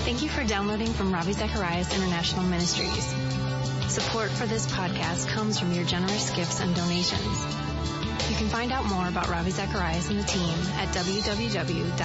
Thank you for downloading from Ravi Zacharias International Ministries. Support for this podcast comes from your generous gifts and donations. You can find out more about Ravi Zacharias and the team at www.rzim.org.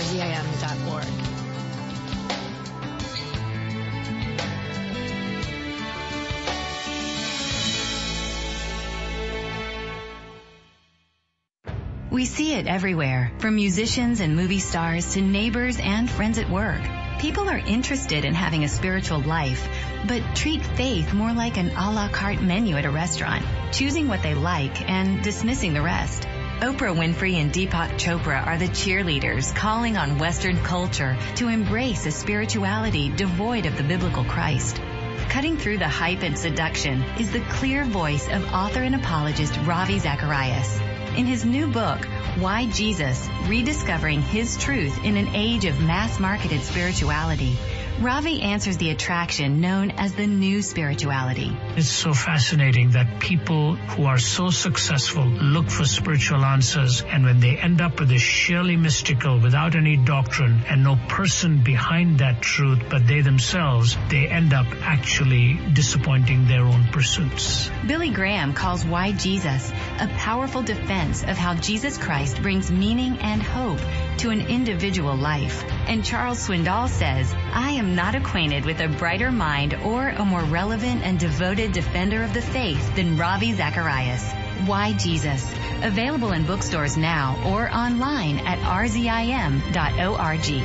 We see it everywhere, from musicians and movie stars to neighbors and friends at work. People are interested in having a spiritual life, but treat faith more like an a la carte menu at a restaurant, choosing what they like and dismissing the rest. Oprah Winfrey and Deepak Chopra are the cheerleaders calling on Western culture to embrace a spirituality devoid of the biblical Christ. Cutting through the hype and seduction is the clear voice of author and apologist Ravi Zacharias. In his new book, Why Jesus? Rediscovering His Truth in an Age of Mass-Marketed Spirituality, Ravi answers the attraction known as the new spirituality. It's so fascinating that people who are so successful look for spiritual answers, and when they end up with this sheerly mystical, without any doctrine and no person behind that truth but they themselves, they end up actually disappointing their own pursuits. Billy Graham calls Why Jesus? A powerful defense of how Jesus Christ brings meaning and hope to an individual life. And Charles Swindoll says, I am not acquainted with a brighter mind or a more relevant and devoted defender of the faith than Ravi Zacharias. Why Jesus? Available in bookstores now or online at rzim.org.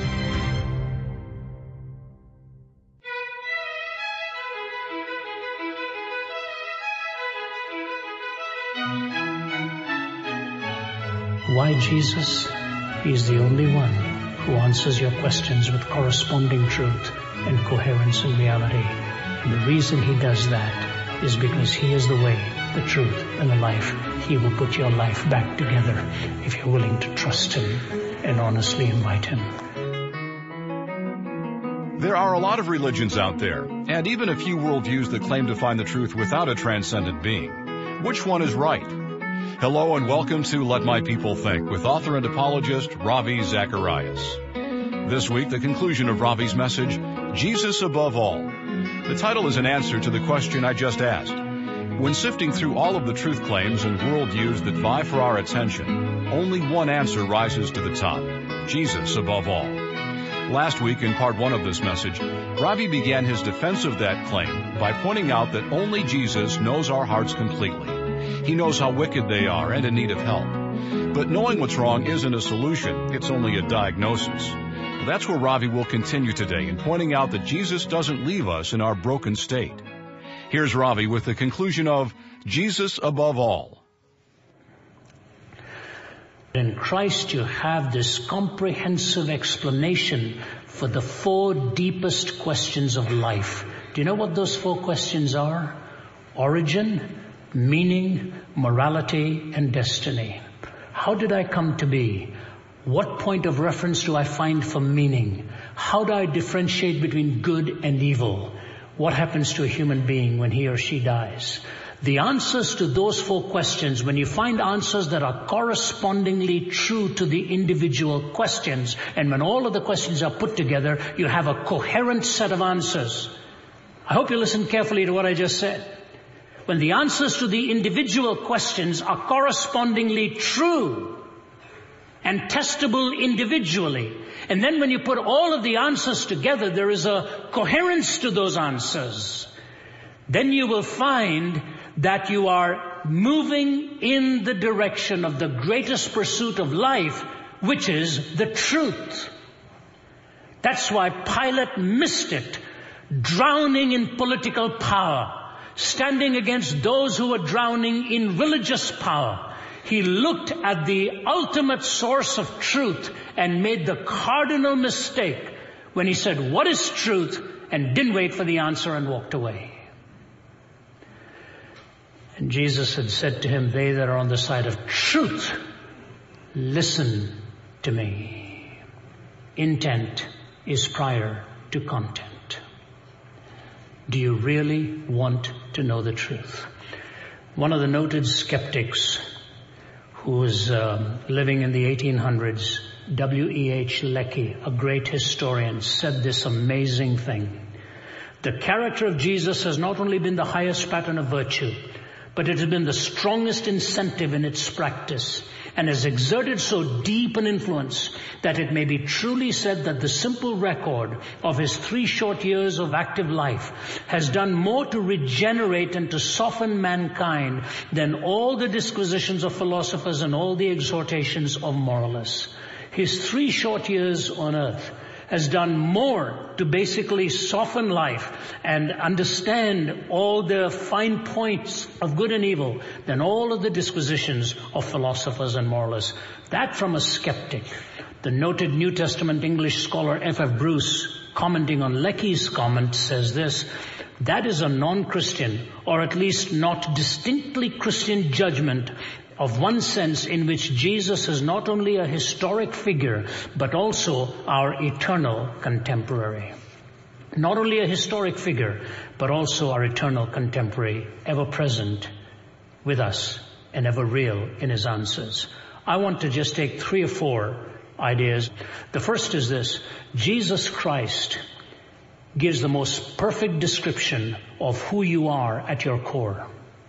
Why Jesus? He's the only one who answers your questions with corresponding truth and coherence in reality. And the reason he does that is because he is the way, the truth, and the life. He will put your life back together if you're willing to trust him and honestly invite him. There are a lot of religions out there, and even a few worldviews that claim to find the truth without a transcendent being. Which one is right? Hello and welcome to Let My People Think with author and apologist Ravi Zacharias. This week, the conclusion of Ravi's message, Jesus Above All. The title is an answer to the question I just asked. When sifting through all of the truth claims and worldviews that vie for our attention, only one answer rises to the top, Jesus above all. Last week, in part one of this message, Ravi began his defense of that claim by pointing out that only Jesus knows our hearts completely. He knows how wicked they are and in need of help. But knowing what's wrong isn't a solution, it's only a diagnosis. That's where Ravi will continue today in pointing out that Jesus doesn't leave us in our broken state. Here's Ravi with the conclusion of Jesus Above All. In Christ you have this comprehensive explanation for the four deepest questions of life. Do you know what those four questions are? Origin, meaning, morality, and destiny. How did I come to be? What point of reference do I find for meaning? How do I differentiate between good and evil? What happens to a human being when he or she dies? The answers to those four questions, when you find answers that are correspondingly true to the individual questions, and when all of the questions are put together, you have a coherent set of answers. I hope you listened carefully to what I just said. When the answers to the individual questions are correspondingly true and testable individually, and then when you put all of the answers together, there is a coherence to those answers, then you will find that you are moving in the direction of the greatest pursuit of life, which is the truth. That's why Pilate missed it, drowning in political power, standing against those who were drowning in religious power. He looked at the ultimate source of truth and made the cardinal mistake when he said, "What is truth?" and didn't wait for the answer and walked away. And Jesus had said to him, "They that are on the side of truth, listen to me." Intent is prior to content. Do you really want to know the truth? One of the noted skeptics who was living in the 1800s W.E.H. Lecky, a great historian, said this amazing thing. The character of Jesus has not only been the highest pattern of virtue, but it has been the strongest incentive in its practice, and has exerted so deep an influence that it may be truly said that the simple record of his 3 short years of active life has done more to regenerate and to soften mankind than all the disquisitions of philosophers and all the exhortations of moralists. His 3 short years on earth has done more to basically soften life and understand all the fine points of good and evil than all of the disquisitions of philosophers and moralists. That from a skeptic. The noted New Testament English scholar F.F. Bruce, commenting on Lecky's comment, says this: that is a non-Christian, or at least not distinctly Christian judgment of one sense in which Jesus is not only a historic figure, but also our eternal contemporary. Not only a historic figure, but also our eternal contemporary, ever present with us and ever real in his answers. I want to just take 3 or 4 ideas. The first is this: Jesus Christ gives the most perfect description of who you are at your core.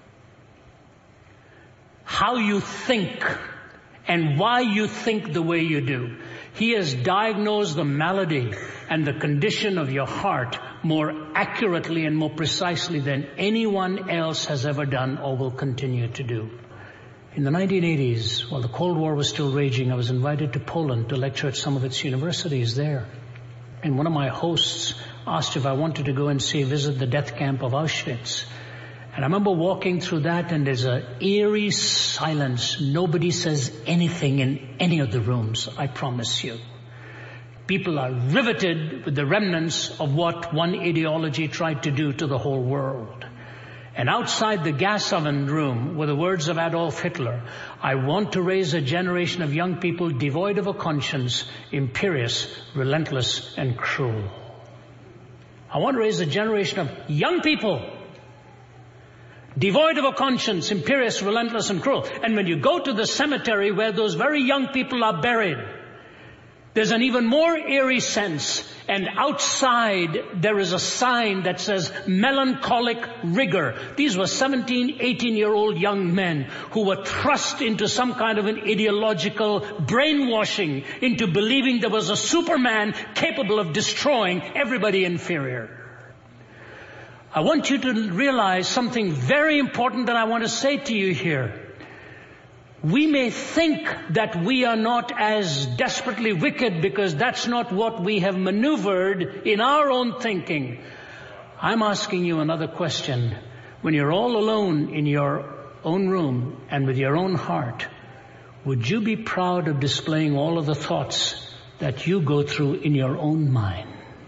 How you think and why you think the way you do. He has diagnosed the malady and the condition of your heart more accurately and more precisely than anyone else has ever done or will continue to do. In the 1980s, while the Cold War was still raging, I was invited to Poland to lecture at some of its universities there. And one of my hosts asked if I wanted to go and visit the death camp of Auschwitz. And I remember walking through that, and there's an eerie silence. Nobody says anything in any of the rooms, I promise you. People are riveted with the remnants of what one ideology tried to do to the whole world. And outside the gas oven room were the words of Adolf Hitler: I want to raise a generation of young people devoid of a conscience, imperious, relentless, and cruel. I want to raise a generation of young people devoid of a conscience, imperious, relentless, and cruel. And when you go to the cemetery where those very young people are buried, there's an even more eerie sense. And outside there is a sign that says melancholic rigor. These were 17, 18-year-old young men who were thrust into some kind of an ideological brainwashing into believing there was a Superman capable of destroying everybody inferior. I want you to realize something very important that I want to say to you here. We may think that we are not as desperately wicked because that's not what we have maneuvered in our own thinking. I'm asking you another question. When you're all alone in your own room and with your own heart, would you be proud of displaying all of the thoughts that you go through in your own mind?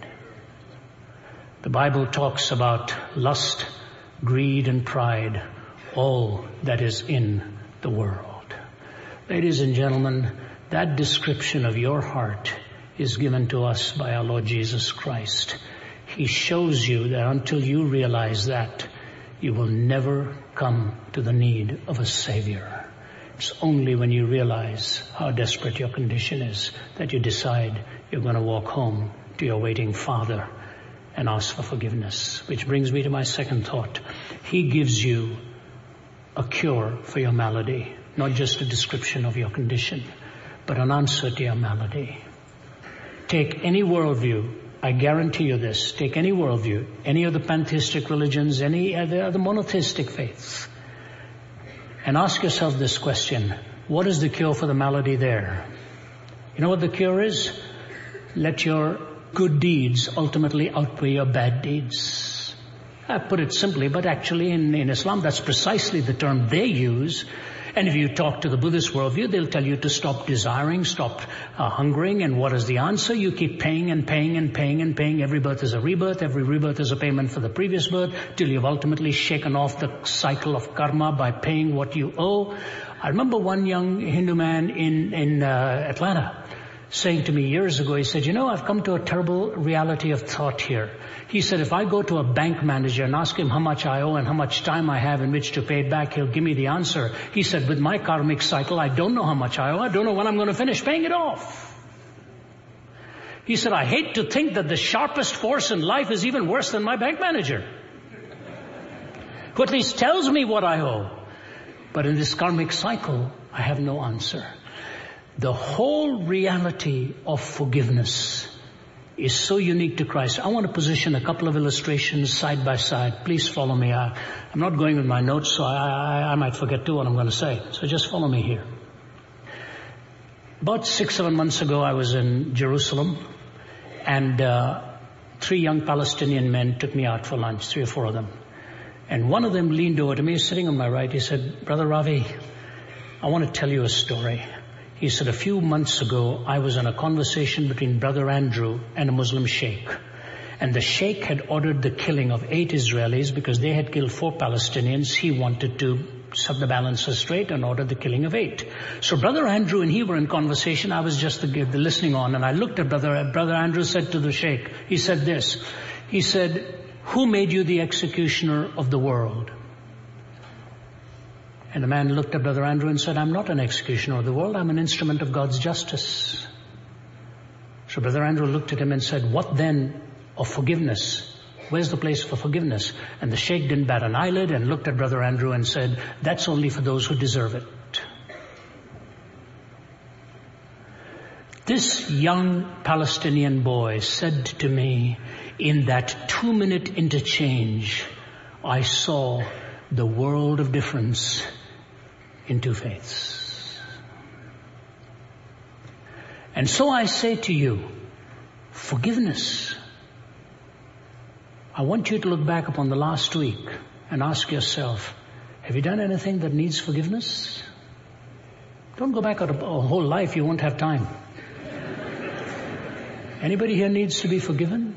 The Bible talks about lust, greed, and pride, all that is in the world. Ladies and gentlemen, that description of your heart is given to us by our Lord Jesus Christ. He shows you that until you realize that, you will never come to the need of a Savior. It's only when you realize how desperate your condition is that you decide you're going to walk home to your waiting Father and ask for forgiveness. Which brings me to my second thought. He gives you a cure for your malady, not just a description of your condition, but an answer to your malady. Take any worldview, I guarantee you this, take any worldview, any of the pantheistic religions, any of the monotheistic faiths, and ask yourself this question: what is the cure for the malady there? You know what the cure is? Let your good deeds ultimately outweigh your bad deeds. I put it simply, but actually in Islam, that's precisely the term they use. And if you talk to the Buddhist worldview, they'll tell you to stop desiring, stop hungering. And what is the answer? You keep paying and paying and paying and paying. Every birth is a rebirth. Every rebirth is a payment for the previous birth, till you've ultimately shaken off the cycle of karma by paying what you owe. I remember one young Hindu man in Atlanta saying to me years ago, he said, I've come to a terrible reality of thought here. He said, if I go to a bank manager and ask him how much I owe and how much time I have in which to pay it back, he'll give me the answer. He said, with my karmic cycle, I don't know how much I owe. I don't know when I'm going to finish paying it off. He said, I hate to think that the sharpest force in life is even worse than my bank manager, who at least tells me what I owe. But in this karmic cycle, I have no answer. The whole reality of forgiveness is so unique to Christ. I want to position a couple of illustrations side by side. Please follow me. I'm not going with my notes, so I might forget to what I'm going to say. So just follow me here. About 6-7 months ago, I was in Jerusalem, and 3 young Palestinian men took me out for lunch, 3 or 4 of them. And one of them leaned over to me, sitting on my right. He said, Brother Ravi, I want to tell you a story. He said, a few months ago, I was in a conversation between Brother Andrew and a Muslim sheikh. And the sheikh had ordered the killing of 8 Israelis because they had killed 4 Palestinians. He wanted to set the balances straight and ordered the killing of 8. So Brother Andrew and he were in conversation. I was just the listening on. And I looked at Brother Andrew said to the sheikh, he said this. He said, who made you the executioner of the world? And the man looked at Brother Andrew and said, I'm not an executioner of the world. I'm an instrument of God's justice. So Brother Andrew looked at him and said, what then of forgiveness? Where's the place for forgiveness? And the sheikh didn't bat an eyelid and looked at Brother Andrew and said, that's only for those who deserve it. This young Palestinian boy said to me, in that 2-minute interchange, I saw the world of difference in 2 faiths. And so I say to you, forgiveness. I want you to look back upon the last week and ask yourself, have you done anything that needs forgiveness? Don't go back a whole life, you won't have time. Anybody here needs to be forgiven?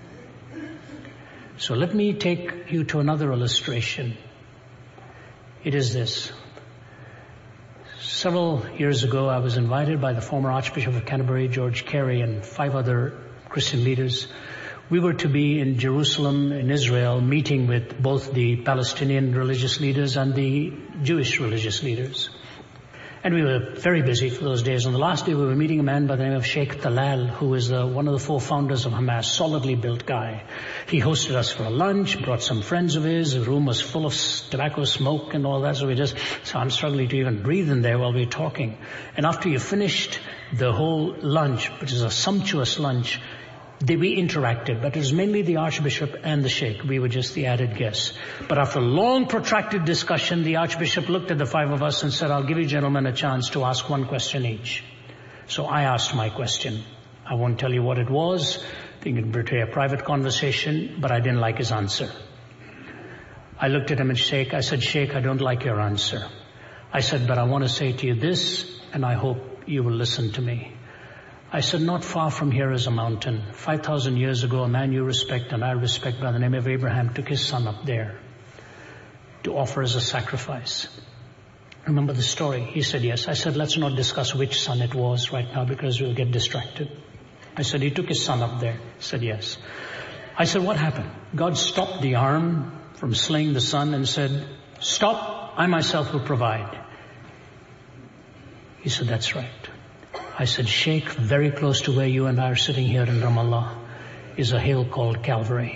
So let me take you to another illustration. It is this. Several years ago, I was invited by the former Archbishop of Canterbury, George Carey, and 5 other Christian leaders. We were to be in Jerusalem, in Israel, meeting with both the Palestinian religious leaders and the Jewish religious leaders. And we were very busy for those days. On the last day, we were meeting a man by the name of Sheikh Talal, who is one of the 4 founders of Hamas, solidly built guy. He hosted us for a lunch, brought some friends of his. The room was full of tobacco smoke and all that. So I'm struggling to even breathe in there while we're talking. And after you finished the whole lunch, which is a sumptuous lunch, we interacted, but it was mainly the Archbishop and the Sheikh. We were just the added guests. But after a long, protracted discussion, the Archbishop looked at the 5 of us and said, I'll give you gentlemen a chance to ask 1 question each. So I asked my question. I won't tell you what it was. I think it would betray a private conversation, but I didn't like his answer. I looked at him and I said, Sheikh, I don't like your answer. I said, but I want to say to you this, and I hope you will listen to me. I said, not far from here is a mountain. 5,000 years ago, a man you respect and I respect by the name of Abraham took his son up there to offer as a sacrifice. Remember the story? He said, yes. I said, let's not discuss which son it was right now because we'll get distracted. I said, he took his son up there. He said, yes. I said, what happened? God stopped the arm from slaying the son and said, stop, I myself will provide. He said, that's right. I said, Sheikh, very close to where you and I are sitting here in Ramallah is a hill called Calvary.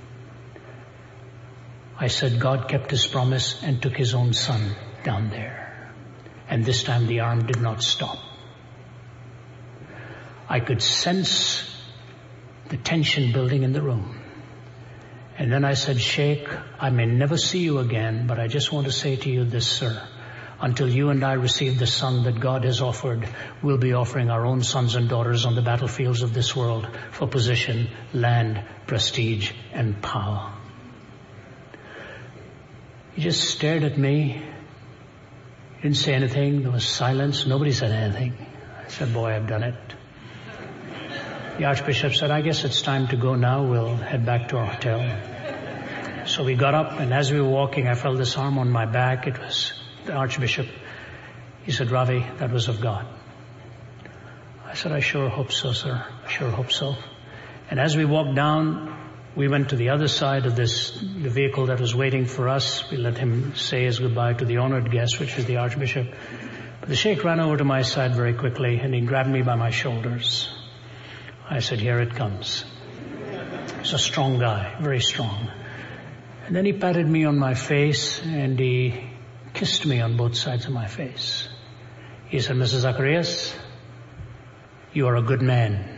I said, God kept his promise and took his own son down there. And this time the arm did not stop. I could sense the tension building in the room. And then I said, Sheikh, I may never see you again, but I just want to say to you this, sir. Until you and I receive the son that God has offered, we'll be offering our own sons and daughters on the battlefields of this world for position, land, prestige, and power. He just stared at me. He didn't say anything. There was silence. Nobody said anything. I said, boy, I've done it. The Archbishop said, I guess it's time to go now. We'll head back to our hotel. So we got up, and as we were walking, I felt this arm on my back. It was the Archbishop. He said, Ravi, that was of God. I said, I sure hope so, sir. I sure hope so. And as we walked down, we went to the other side of the vehicle that was waiting for us. We let him say his goodbye to the honored guest, which was the Archbishop. But the Sheikh ran over to my side very quickly, and he grabbed me by my shoulders. I said, here it comes. He's a strong guy, very strong. And then he patted me on my face and he kissed me on both sides of my face. He said, Mr. Zacharias, you are a good man.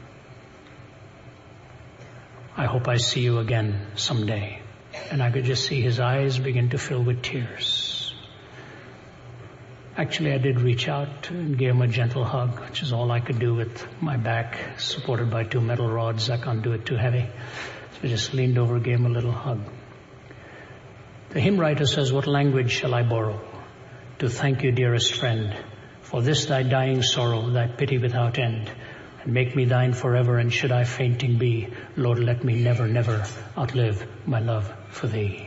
I hope I see you again someday. And I could just see his eyes begin to fill with tears. Actually, I did reach out and gave him a gentle hug, which is all I could do with my back supported by 2 metal rods. I can't do it too heavy. So I just leaned over, gave him a little hug. The hymn writer says, what language shall I borrow to thank you, dearest friend, for this thy dying sorrow, thy pity without end, and make me thine forever, and should I fainting be, Lord, let me never, never outlive my love for thee.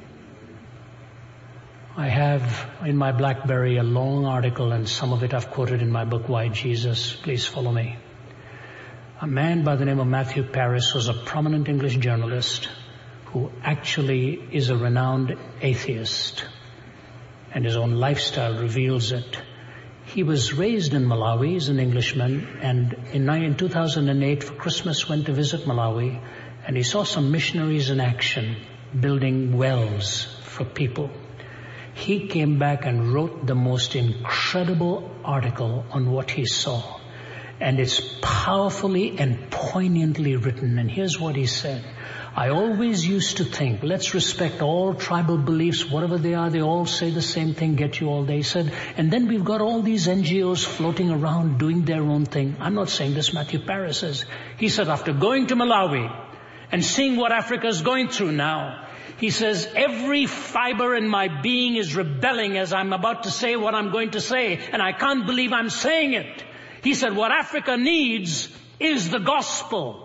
I have in my BlackBerry a long article, and some of it I've quoted in my book, Why Jesus? Please follow me. A man by the name of Matthew Paris was a prominent English journalist who actually is a renowned atheist, and his own lifestyle reveals it. He was raised in Malawi as an Englishman, and in 2008 for Christmas went to visit Malawi, and he saw some missionaries in action building wells for people. He came back and wrote the most incredible article on what he saw, and it's powerfully and poignantly written. And here's what he said. I always used to think, let's respect all tribal beliefs, whatever they are, they all say the same thing, get you all day. He said, and then we've got all these NGOs floating around doing their own thing. I'm not saying this, Matthew Paris says. He said, after going to Malawi and seeing what Africa is going through now, he says, every fiber in my being is rebelling as I'm about to say what I'm going to say, and I can't believe I'm saying it. He said, what Africa needs is the gospel.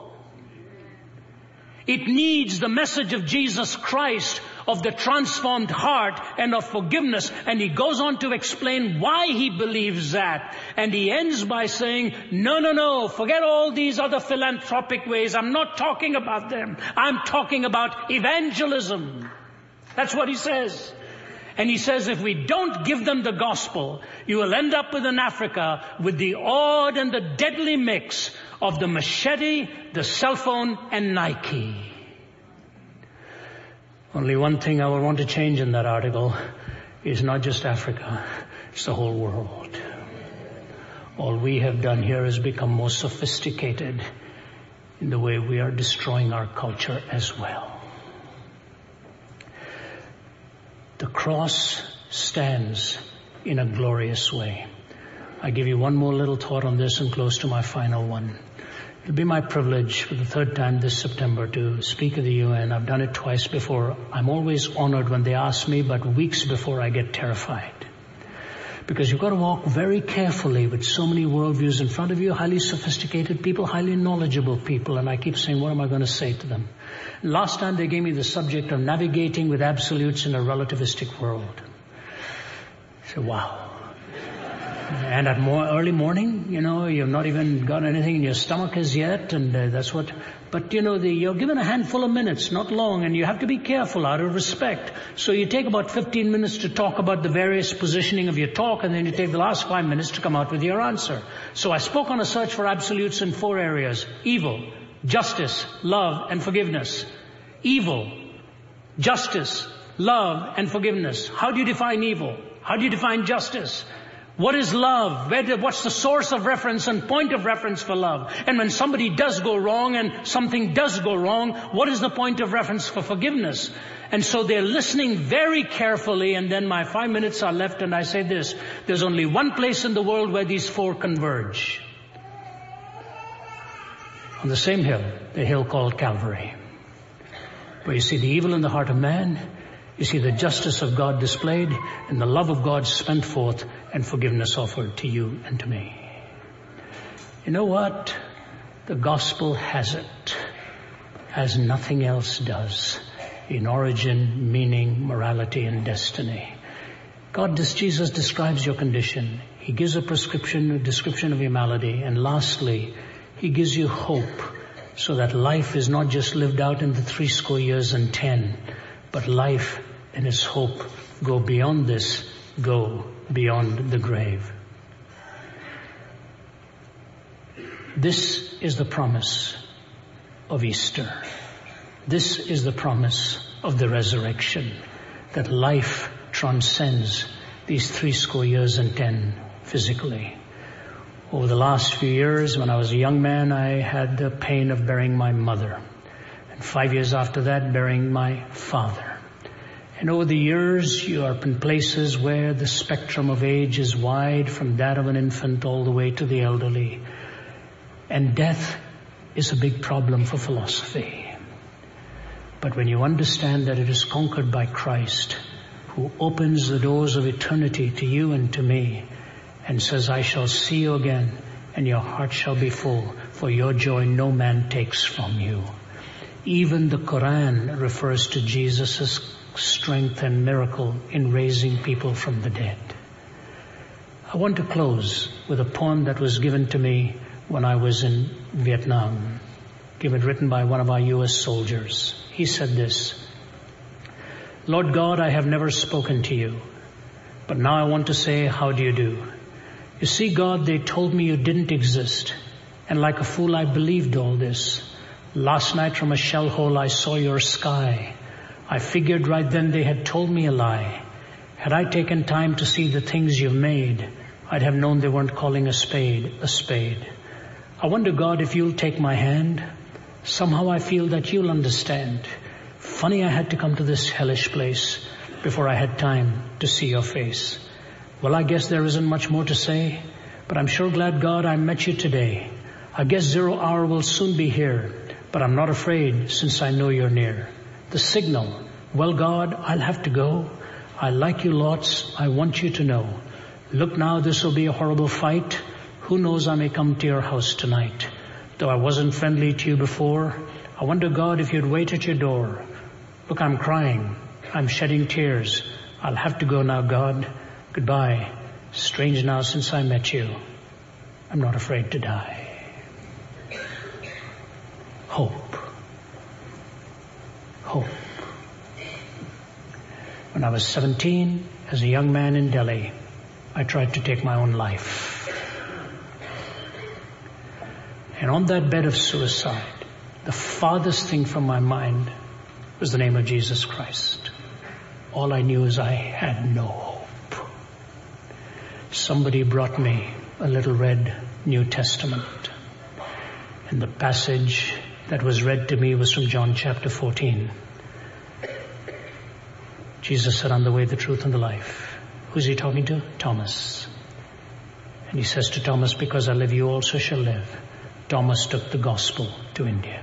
It needs the message of Jesus Christ, of the transformed heart and of forgiveness. And he goes on to explain why he believes that. And he ends by saying, no, forget all these other philanthropic ways. I'm not talking about them. I'm talking about evangelism. That's what he says. And he says, if we don't give them the gospel, you will end up with an Africa with the odd and the deadly mix of the machete, the cell phone, and Nike. Only one thing I would want to change in that article is not just Africa, it's the whole world. All we have done here is become more sophisticated in the way we are destroying our culture as well. The cross stands in a glorious way. I give you one more little thought on this and close to my final one. It'll be my privilege for the 3rd time this September to speak at the UN. I've done it twice before. I'm always honored when they ask me, but weeks before I get terrified. Because you've got to walk very carefully with so many worldviews in front of you, highly sophisticated people, highly knowledgeable people, and I keep saying, what am I going to say to them? Last time they gave me the subject of navigating with absolutes in a relativistic world. I said, wow. And at early morning, you've not even got anything in your stomach as yet, and that's what... But, you're given a handful of minutes, not long, and you have to be careful out of respect. So you take about 15 minutes to talk about the various positioning of your talk, and then you take the last 5 minutes to come out with your answer. So I spoke on a search for absolutes in 4 areas: evil, justice, love, and forgiveness. Evil, justice, love, and forgiveness. How do you define evil? How do you define justice? What is love? What's the source of reference and point of reference for love? And when somebody does go wrong and something does go wrong, what is the point of reference for forgiveness? And so they're listening very carefully, and then my 5 minutes are left, and I say this: there's only one place in the world where these 4 converge. On the same hill, the hill called Calvary, where you see the evil in the heart of man, you see the justice of God displayed, and the love of God spent forth, and forgiveness offered to you and to me. You know what? The gospel has it, as nothing else does, in origin, meaning, morality, and destiny. Jesus describes your condition. He gives a description of your malady, and lastly, he gives you hope, so that life is not just lived out in the 70 years and 10, but life and its hope go beyond this, go beyond the grave. This is the promise of Easter. This is the promise of the resurrection, that life transcends these 70 years and 10 physically. Over the last few years, when I was a young man, I had the pain of burying my mother. And 5 years after that, burying my father. And over the years, you are in places where the spectrum of age is wide, from that of an infant all the way to the elderly. And death is a big problem for philosophy. But when you understand that it is conquered by Christ, who opens the doors of eternity to you and to me, and says, I shall see you again, and your heart shall be full, for your joy no man takes from you. Even the Quran refers to Jesus' strength and miracle in raising people from the dead. I want to close with a poem that was given to me when I was in Vietnam, written by one of our U.S. soldiers. He said this: Lord God, I have never spoken to you, but now I want to say, how do you do? You see, God, they told me you didn't exist, and like a fool I believed all this. Last night from a shell hole I saw your sky. I figured right then they had told me a lie. Had I taken time to see the things you've made, I'd have known they weren't calling a spade a spade. I wonder, God, if you'll take my hand. Somehow I feel that you'll understand. Funny I had to come to this hellish place before I had time to see your face. Well, I guess there isn't much more to say, but I'm sure glad, God, I met you today. I guess 0 hour will soon be here, but I'm not afraid since I know you're near. The signal, well, God, I'll have to go. I like you lots, I want you to know. Look now, this will be a horrible fight. Who knows, I may come to your house tonight. Though I wasn't friendly to you before, I wonder, God, if you'd wait at your door. Look, I'm crying, I'm shedding tears. I'll have to go now, God. Goodbye. Strange now since I met you. I'm not afraid to die. Hope. Hope. When I was 17, as a young man in Delhi, I tried to take my own life. And on that bed of suicide, the farthest thing from my mind was the name of Jesus Christ. All I knew is I had no hope. Somebody brought me a little red New Testament. And the passage that was read to me was from John chapter 14. Jesus said, I'm the way, the truth, and the life. Who's he talking to? Thomas. And he says to Thomas, because I live, you also shall live. Thomas took the gospel to India.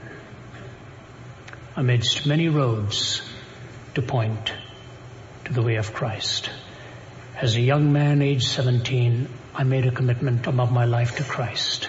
Amidst many roads to point to the way of Christ. As a young man, aged 17, I made a commitment above my life to Christ.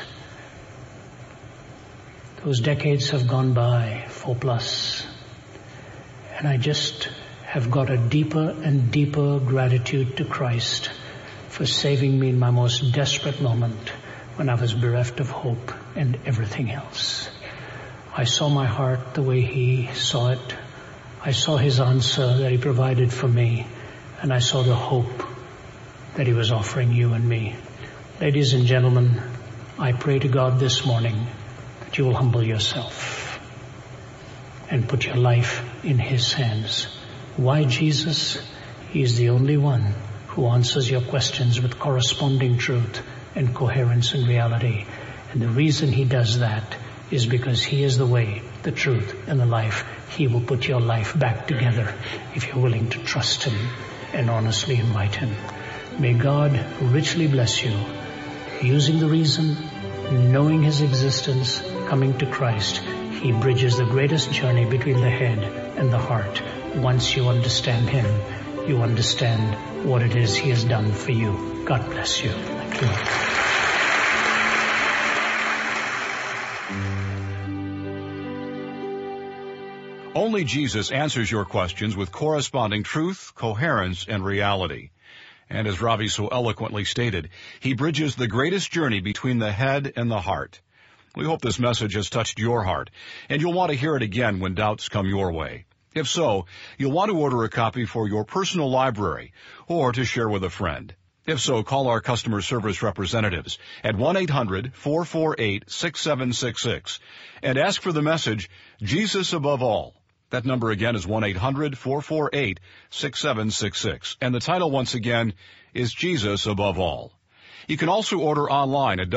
Those decades have gone by, 4+, and I just have got a deeper and deeper gratitude to Christ for saving me in my most desperate moment when I was bereft of hope and everything else. I saw my heart the way he saw it. I saw his answer that he provided for me, and I saw the hope that he was offering you and me. Ladies and gentlemen, I pray to God this morning that you will humble yourself and put your life in his hands. Why Jesus? He is the only one who answers your questions with corresponding truth and coherence and reality. And the reason he does that is because he is the way, the truth, and the life. He will put your life back together if you're willing to trust him and honestly invite him. May God richly bless you, using the reason, knowing his existence, coming to Christ. He bridges the greatest journey between the head and the heart. Once you understand him, you understand what it is he has done for you. God bless you. Thank you. Only Jesus answers your questions with corresponding truth, coherence, and reality. And as Ravi so eloquently stated, he bridges the greatest journey between the head and the heart. We hope this message has touched your heart, and you'll want to hear it again when doubts come your way. If so, you'll want to order a copy for your personal library or to share with a friend. If so, call our customer service representatives at 1-800-448-6766 and ask for the message, Jesus Above All. That number again is 1-800-448-6766. And the title once again is Jesus Above All. You can also order online at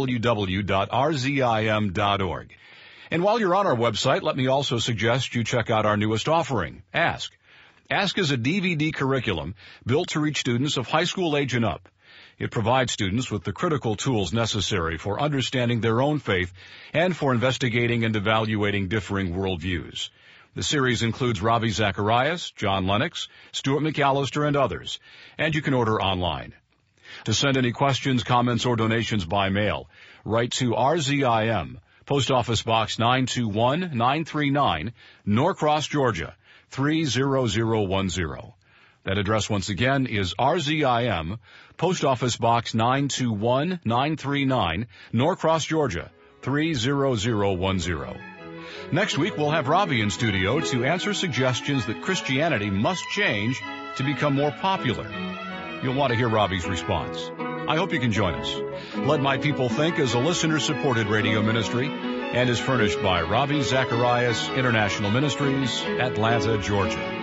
www.rzim.org. And while you're on our website, let me also suggest you check out our newest offering, Ask. Ask is a DVD curriculum built to reach students of high school age and up. It provides students with the critical tools necessary for understanding their own faith and for investigating and evaluating differing worldviews. The series includes Ravi Zacharias, John Lennox, Stuart McAllister, and others, and you can order online. To send any questions, comments, or donations by mail, write to RZIM, Post Office Box 921-939, Norcross, Georgia, 30010. That address once again is RZIM, Post Office Box 921-939, Norcross, Georgia, 30010. Next week, we'll have Ravi in studio to answer suggestions that Christianity must change to become more popular. You'll want to hear Ravi's response. I hope you can join us. Let My People Think is a listener-supported radio ministry and is furnished by Ravi Zacharias International Ministries, Atlanta, Georgia.